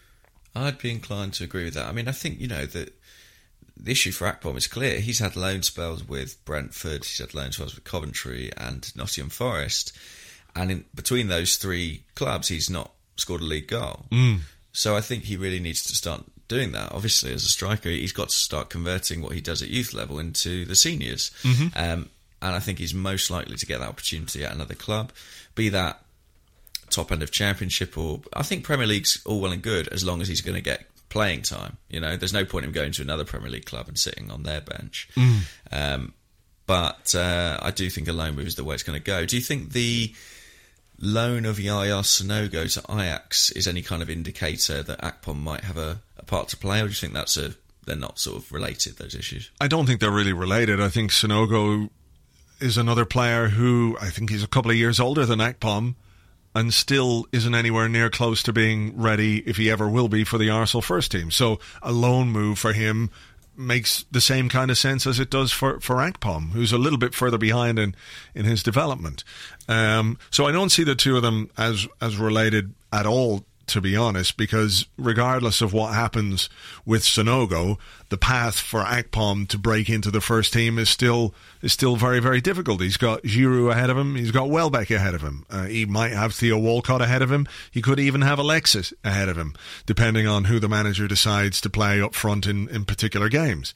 I'd be inclined to agree with that. I mean, I think, you know, that the issue for Akpom is clear. He's had loan spells with Brentford, he's had loan spells with Coventry and Nottingham Forest, and in between those three clubs, he's not scored a league goal. Mm. So I think he really needs to start doing that. Obviously, as a striker, he's got to start converting what he does at youth level into the seniors. Mm-hmm. Um, and I think he's most likely to get that opportunity at another club, be that top end of Championship, or I think Premier League's all well and good as long as he's going to get playing time. You know, there's no point in going to another Premier League club and sitting on their bench. Mm. Um, but uh, I do think a loan move is the way it's going to go. Do you think the loan of Yaya Sanogo to Ajax is any kind of indicator that Akpom might have a, a part to play, or do you think that's a they're not sort of related, those issues? I don't think they're really related. I think Sanogo is another player who, I think he's a couple of years older than Akpom, and still isn't anywhere near close to being ready, if he ever will be, for the Arsenal first team. So a loan move for him makes the same kind of sense as it does for, for Akpom, who's a little bit further behind in, in his development. Um, so I don't see the two of them as, as related at all, to be honest, because regardless of what happens with Sanogo, the path for Akpom to break into the first team is still is still very, very difficult. He's got Giroud ahead of him. He's got Welbeck ahead of him. Uh, he might have Theo Walcott ahead of him. He could even have Alexis ahead of him, depending on who the manager decides to play up front in, in particular games.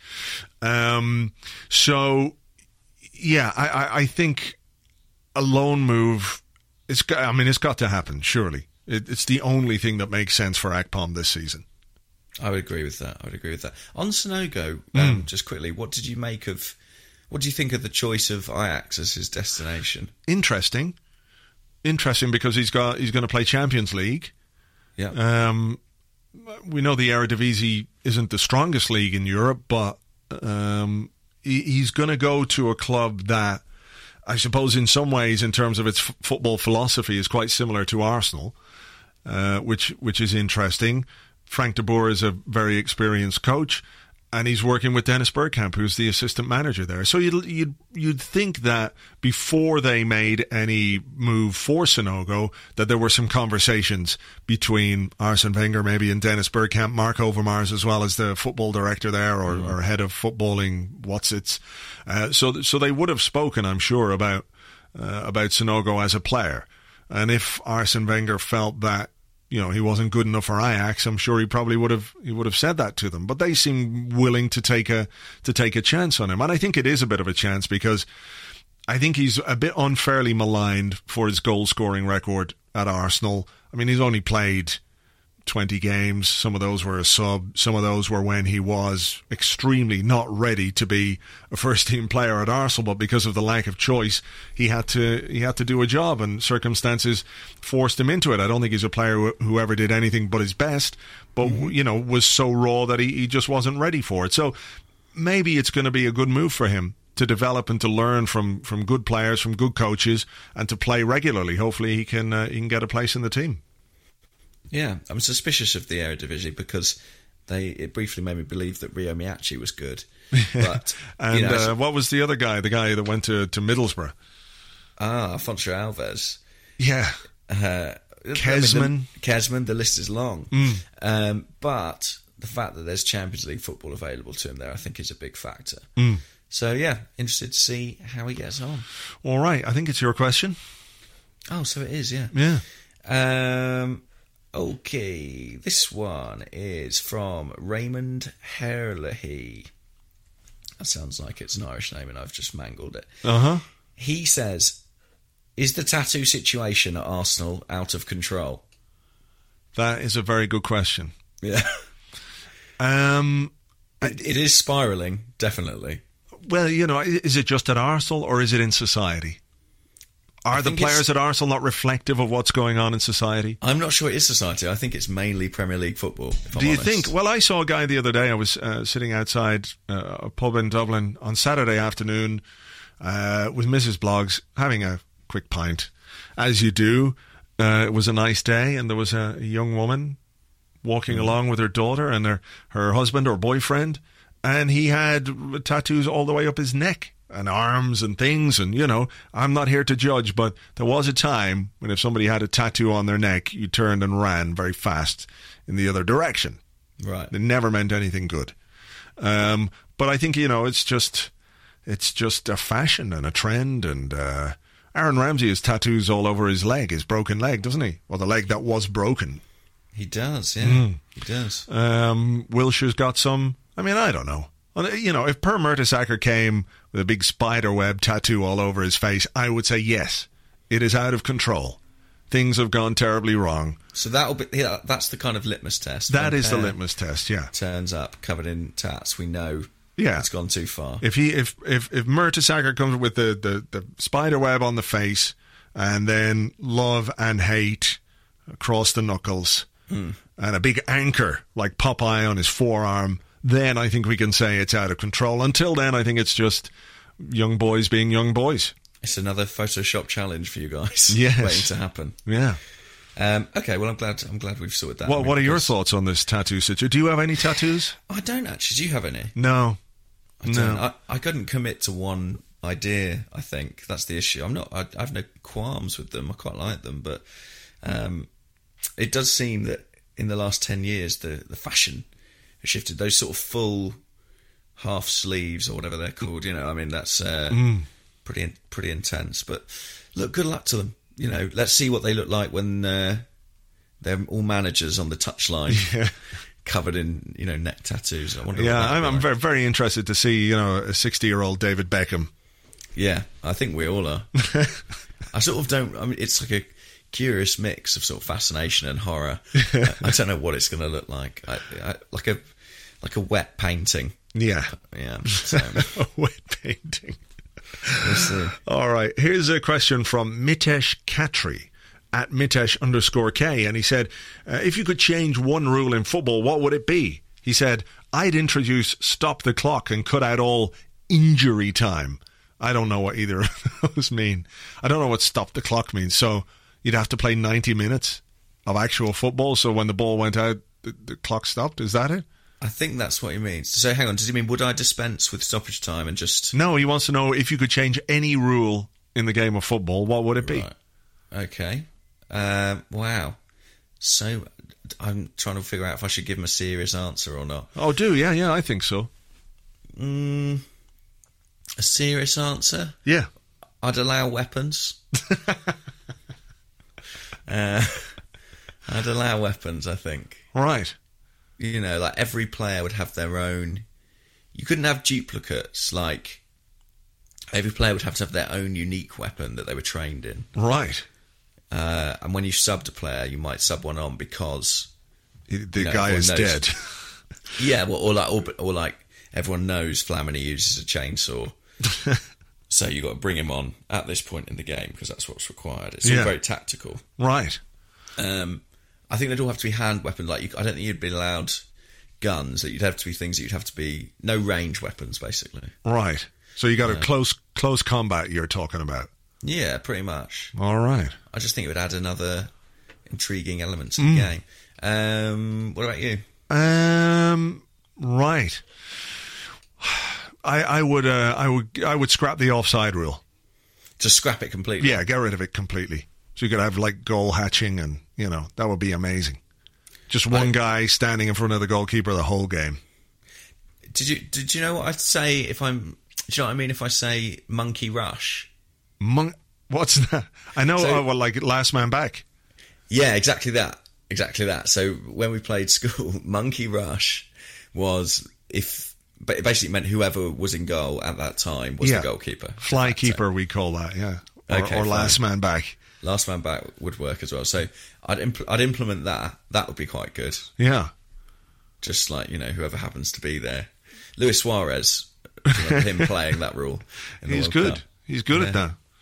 Um, so, yeah, I, I, I think a loan move, it's, I mean, it's got to happen, surely. It's the only thing that makes sense for Akpom this season. I would agree with that. I would agree with that. On Sanogo, mm. um, just quickly, what did you make of, what do you think of the choice of Ajax as his destination? Interesting. Interesting because he's got he's going to play Champions League. Yeah. Um, we know the Eredivisie isn't the strongest league in Europe, but um, he, he's going to go to a club that, I suppose in some ways, in terms of its f- football philosophy, is quite similar to Arsenal, uh, which which is interesting. Frank de Boer is a very experienced coach, and he's working with Dennis Bergkamp, who's the assistant manager there. So you'd, you'd, you'd think that before they made any move for Sanogo, that there were some conversations between Arsene Wenger maybe and Dennis Bergkamp, Mark Overmars as well as the football director there, or, mm. or head of footballing, what's it's. Uh, so so they would have spoken, I'm sure, about uh, about Sanogo as a player. And if Arsene Wenger felt that, you know, he wasn't good enough for Ajax, I'm sure he probably would have he would have said that to them. But they seem willing to take a to take a chance on him, and I think it is a bit of a chance because I think he's a bit unfairly maligned for his goal scoring record at Arsenal. I mean, he's only played twenty games. Some of those were a sub. Some of those were when he was extremely not ready to be a first-team player at Arsenal, but because of the lack of choice, he had to he had to do a job, and circumstances forced him into it. I don't think he's a player who, who ever did anything but his best, but mm-hmm. you know, was so raw that he, he just wasn't ready for it. So maybe it's going to be a good move for him to develop and to learn from, from good players, from good coaches, and to play regularly. Hopefully, he can uh, he can get a place in the team. Yeah, I'm suspicious of the Eredivisie because they it briefly made me believe that Rio Miyachi was good. But and you know, uh, what was the other guy? The guy that went to, to Middlesbrough? Ah, Afonso Alves. Yeah. Uh, Kezman. I mean, the, Kezman, the list is long. Mm. Um, but the fact that there's Champions League football available to him there, I think, is a big factor. Mm. So, yeah, interested to see how he gets on. All right, I think it's your question. Oh, so it is, yeah. Yeah. Um... Okay, this one is from Raymond Herlihy. That sounds like it's an Irish name and I've just mangled it. Uh-huh. He says, is the tattoo situation at Arsenal out of control? That is a very good question. Yeah. um, it, it is spiralling, definitely. Well, you know, is it just at Arsenal or is it in society? Are the players at Arsenal not reflective of what's going on in society? I'm not sure it is society. I think it's mainly Premier League football. If I'm Do you honest. think? Well, I saw a guy the other day. I was uh, sitting outside uh, a pub in Dublin on Saturday afternoon uh, with Missus Bloggs having a quick pint, as you do. Uh, it was a nice day, and there was a, a young woman walking mm. along with her daughter and her, her husband or boyfriend, and he had tattoos all the way up his neck and arms and things, and, you know, I'm not here to judge, but there was a time when if somebody had a tattoo on their neck, you turned and ran very fast in the other direction. Right. It never meant anything good. Um, but I think, you know, it's just it's just a fashion and a trend, and uh, Aaron Ramsey has tattoos all over his leg, his broken leg, doesn't he? Well, the leg that was broken. He does, yeah. Mm. He does. Um, Wilshire's got some. I mean, I don't know. You know, if Per Mertesacker came with a big spider web tattoo all over his face, I would say yes, it is out of control. Things have gone terribly wrong. So that'll be yeah, that's the kind of litmus test. That when is the Per litmus test, yeah. Turns up covered in tats, we know yeah. it's gone too far. If he if if, if Mertesacker comes with the, the, the spider web on the face and then love and hate across the knuckles mm. and a big anchor like Popeye on his forearm, then I think we can say it's out of control. Until then, I think it's just young boys being young boys. It's another Photoshop challenge for you guys. Yes. Waiting to happen. Yeah. Um, okay, well, I'm glad I'm glad we've sorted that. Well, I mean, what are your because- thoughts on this tattoo situation? Do you have any tattoos? I don't actually. Do you have any? No. I don't. No. I, I couldn't commit to one idea, I think. That's the issue. I'm not, I, I have no qualms with them. I quite like them, but um, it does seem that in the last ten years, the, the fashion has shifted. Those sort of full half sleeves or whatever they're called, you know, I mean, that's uh, mm. pretty pretty intense. But look, good luck to them. You know, let's see what they look like when uh, they're all managers on the touchline, yeah. covered in, you know, neck tattoos. I wonder. Yeah, what I'm, I'm like. very very interested to see, you know, a sixty-year-old David Beckham. Yeah, I think we all are. I sort of don't. I mean, it's like a curious mix of sort of fascination and horror. I, I don't know what it's going to look like. I, I, like a like a wet painting. Yeah, yeah. So. A wet painting. We'll see. All right. Here's a question from Mitesh Khatri at Mitesh underscore K, and he said, uh, "If you could change one rule in football, what would it be?" He said, "I'd introduce stop the clock and cut out all injury time." I don't know what either of those mean. I don't know what stop the clock means. So you'd have to play ninety minutes of actual football. So when the ball went out, the, the clock stopped. Is that it? I think that's what he means. So hang on, does he mean would I dispense with stoppage time and just... No, he wants to know if you could change any rule in the game of football, what would it be? Right. Okay. Um, wow. So I'm trying to figure out if I should give him a serious answer or not. Oh, do? Yeah, yeah, I think so. Mm, a serious answer? Yeah. I'd allow weapons. uh, I'd allow weapons, I think. Right. You know, like every player would have their own... You couldn't have duplicates, like... Every player would have to have their own unique weapon that they were trained in. Right. Uh, and when you subbed a player, you might sub one on because... The you know, guy is knows. dead. Yeah, well, or like, or, or like everyone knows Flamini uses a chainsaw. So you got to bring him on at this point in the game because that's what's required. It's all Yeah. very tactical. Right. Um, I think they'd all have to be hand weapons. Like, you, I don't think you'd be allowed guns. That you'd have to be things that you'd have to be no range weapons, basically. Right. So you got Uh, a close close combat you're talking about. Yeah, pretty much. All right. I just think it would add another intriguing element to the Mm. game. Um, what about you? Um. Right. I I would uh, I would I would scrap the offside rule. Just scrap it completely. Yeah, get rid of it completely. So you could have like goal hatching, and you know that would be amazing. Just one I- guy standing in front of the goalkeeper the whole game. Did you did you know what I'd say if I'm? Do you know what I mean? If I say monkey rush. Mon- What's that? I know. So- uh, well, like last man back. Yeah, exactly that. Exactly that. So when we played school, monkey rush was if but it basically meant whoever was in goal at that time was Yeah. the goalkeeper. Fly keeper, we call that. Yeah. Or, Okay, or fine. last man back. Last man back would work as well. So I'd impl- I'd implement that. That would be quite good. Yeah. Just like, you know, whoever happens to be there. Luis Suarez, do you remember him playing that rule? in the He's World good. Cup? He's good Yeah. at that.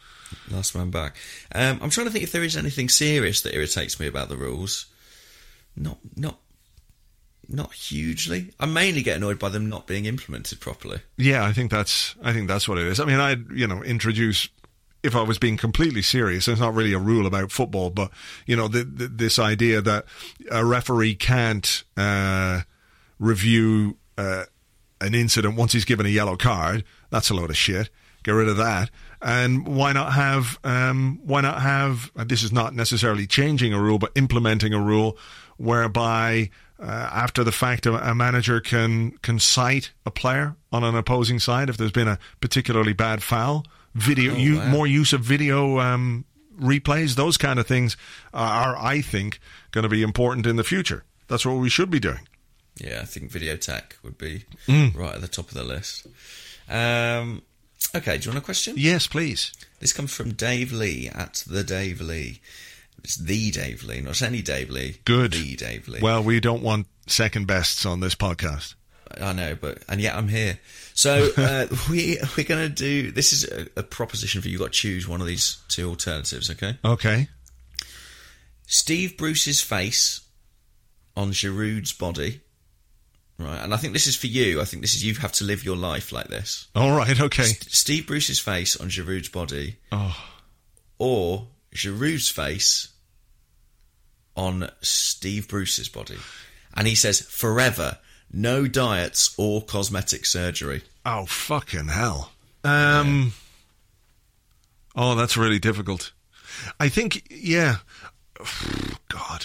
Last man back. Um, I'm trying to think if there is anything serious that irritates me about the rules. Not, not, not hugely. I mainly get annoyed by them not being implemented properly. Yeah, I think that's. I think that's what it is. I mean, I'd you know introduce. If I was being completely serious, it's not really a rule about football, but, you know, the, the, this idea that a referee can't uh, review uh, an incident once he's given a yellow card, that's a load of shit. Get rid of that. And why not have, um, why not have, uh, this is not necessarily changing a rule, but implementing a rule whereby uh, after the fact a, a manager can, can cite a player on an opposing side if there's been a particularly bad foul. Video, oh, you, wow. more use of video um, replays, those kind of things are, I think, going to be important in the future. That's what we should be doing. Yeah, I think video tech would be Mm. right at the top of the list. Um, okay, do you want a question? Yes, please. This comes from Dave Lee at the Dave Lee. It's the Dave Lee, not any Dave Lee. Good. The Dave Lee. Well, we don't want second bests on this podcast. I know, but and yet I'm here. So uh, we we're going to do. This is a, a proposition for you. You've got to choose one of these two alternatives. Okay. Okay. Steve Bruce's face on Giroud's body. Right, and I think this is for you. I think this is you have to live your life like this. All right. Okay. S- Steve Bruce's face on Giroud's body, Oh. or Giroud's face on Steve Bruce's body, and he says forever. No diets or cosmetic surgery. Oh, fucking hell. Um. Yeah. Oh, that's really difficult. I think, yeah. God.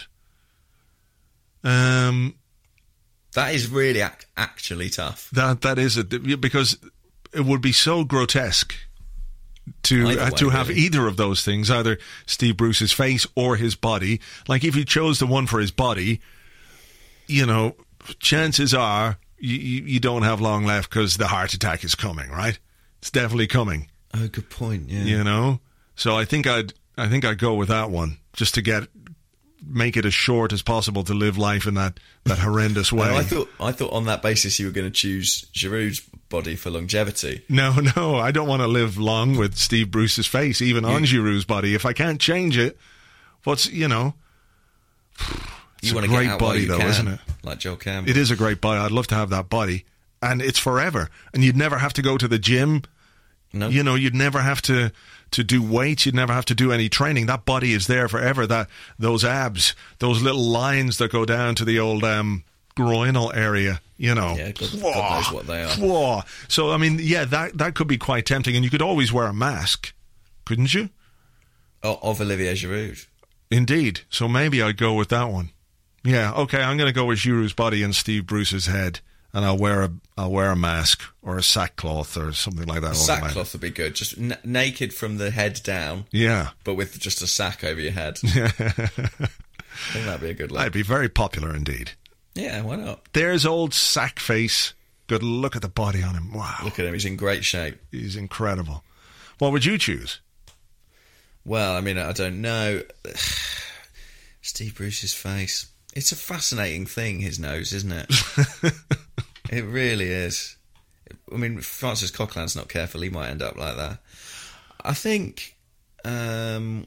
Um. That is really ac- actually tough. That that is a because it would be so grotesque to Either uh, way, to have really. either of those things, either Steve Bruce's face or his body. Like if you chose the one for his body, you know. Chances are you, you, you don't have long left because the heart attack is coming, right? It's definitely coming. Oh, good point. Yeah, You know, so I think I'd I think I'd go with that one just to get make it as short as possible to live life in that, that horrendous way. No, I thought I thought on that basis you were going to choose Giroud's body for longevity. No, no, I don't want to live long with Steve Bruce's face, even on Giroud's body. If I can't change it, what's you know. It's You a want to great get out while body, you though, can, isn't it? Like Joel Campbell. It is a great body. I'd love to have that body. And it's forever. And you'd never have to go to the gym. No. You know, you'd never have to, to do weights. You'd never have to do any training. That body is there forever. That those abs, those little lines that go down to the old um, groinal area, you know. Yeah, God, God knows what they are. Whoa. So, I mean, yeah, that, that could be quite tempting. And you could always wear a mask, couldn't you? Oh, of Olivier Giroud. Indeed. So maybe I'd go with that one. Yeah, okay, I'm going to go with Giroud's body and Steve Bruce's head, and I'll wear a I'll wear a mask or a sackcloth or something like that. A sackcloth would be good, just n- naked from the head down. Yeah, but with just a sack over your head. I think that'd be a good look. That'd be very popular indeed. Yeah, why not? There's old sack face. Good look at the body on him. Wow, Look at him; he's in great shape. he's incredible. What would you choose? Well, I mean, I don't know. Steve Bruce's face. It's a fascinating thing, his nose, isn't it? It really is. I mean, if Francis Coquelin's not careful, he might end up like that. I think um,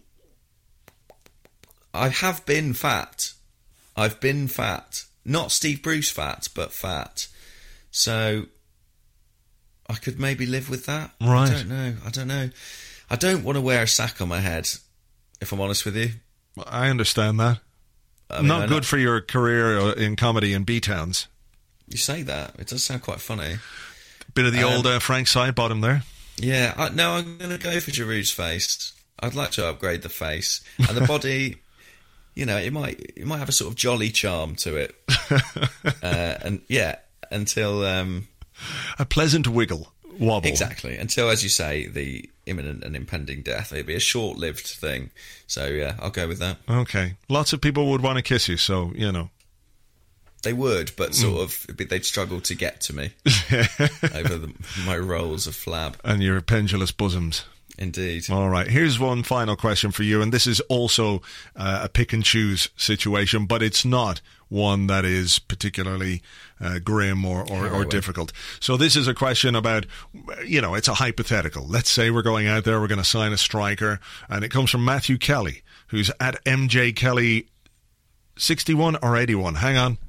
I have been fat. I've been fat. Not Steve Bruce fat, but fat. So I could maybe live with that. Right. I don't know. I don't know. I don't want to wear a sack on my head, if I'm honest with you. I understand that. I mean, Not I good know- for your career in comedy in B-Towns. You say that. It does sound quite funny. Bit of the Um, old uh, Frank Sidebottom there. Yeah, I, no, I'm going to go for Giroud's face. I'd like to upgrade the face. And the body, you know, it might it might have a sort of jolly charm to it. uh, and yeah, until... Um, A pleasant wiggle, wobble. exactly. Until, as you say, the imminent and impending death. It'd be a short-lived thing. So, yeah, I'll go with that. Okay. Lots of people would want to kiss you, so, you know. They would, but sort of, it'd be- they'd struggle to get to me over the, my rolls of flab. And your pendulous bosoms. Indeed. All right. Here's one final question for you, and this is also uh, a pick and choose situation, but it's not one that is particularly uh, grim or, or, or difficult. So this is a question about, you know, it's a hypothetical. Let's say we're going out there, we're going to sign a striker, and it comes from Matthew Kelly, who's at M J Kelly sixty-one or eighty-one. Hang on.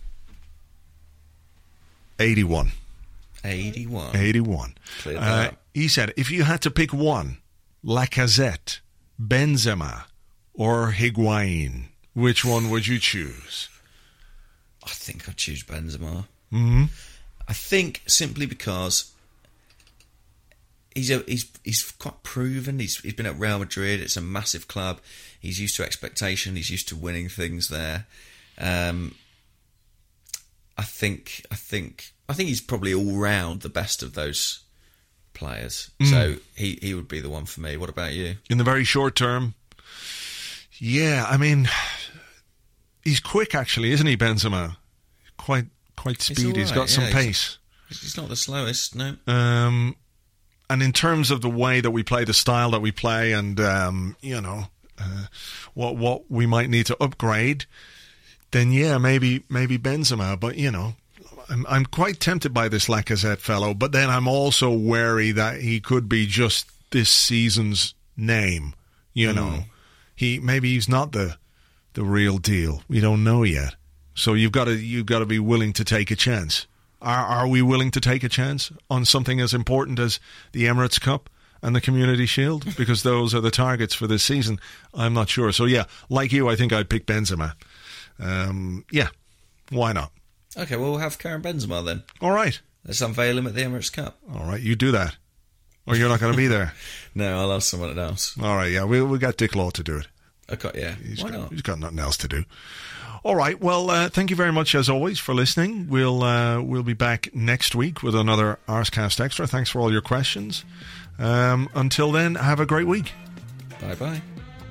eighty-one. eighty-one. eighty-one. Clear Uh, that. he said, if you had to pick one, Lacazette, Benzema, or Higuain, which one would you choose? I think I'd choose Benzema. Mm-hmm. I think simply because he's a, he's he's quite proven. He's he's been at Real Madrid. It's a massive club. He's used to expectation. He's used to winning things there. Um, I think I think I think he's probably all round the best of those players. Mm. So he, he would be the one for me. What about you? In the very short term, yeah, I mean, he's quick actually, isn't he, Benzema? Quite quite He's speedy. He's all got right, some yeah, pace. He's, he's not the slowest, no. Um, and in terms of the way that we play, the style that we play, and um, you know, uh, what what we might need to upgrade, then yeah, maybe maybe Benzema. But you know, I'm I'm quite tempted by this Lacazette fellow. But then I'm also wary that he could be just this season's name. You know, Mm. he maybe he's not the the real deal. We don't know yet. So you've got to you've got to be willing to take a chance. Are are we willing to take a chance on something as important as the Emirates Cup and the Community Shield? Because those are the targets for this season. I'm not sure. So yeah, like you, I think I'd pick Benzema. Um, yeah, why not? Okay, well, we'll have Karim Benzema then. All right. Let's unveil him at the Emirates Cup. All right, you do that. Or you're not going to be there. No, I'll ask someone else. All right, yeah, we we got Dick Law to do it. Okay, yeah. He's Why got, not? He's got nothing else to do. All right. Well, uh, thank you very much as always for listening. We'll uh, we'll be back next week with another Arscast Extra. Thanks for all your questions. Um, until then, have a great week. Bye bye.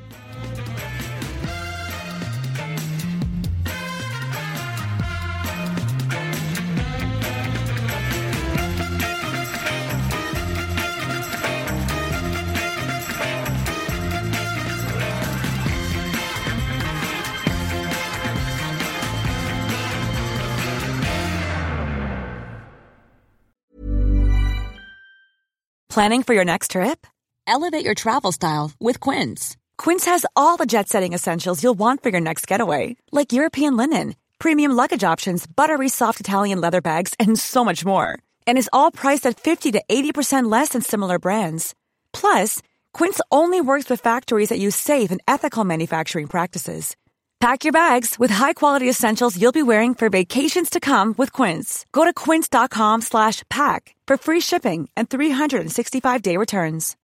Planning for your next trip? Elevate your travel style with Quince. Quince has all the jet-setting essentials you'll want for your next getaway, like European linen, premium luggage options, buttery soft Italian leather bags, and so much more. And is all priced at fifty to eighty percent less than similar brands. Plus, Quince only works with factories that use safe and ethical manufacturing practices. Pack your bags with high-quality essentials you'll be wearing for vacations to come with Quince. Go to quince.com slash pack for free shipping and three sixty-five day returns.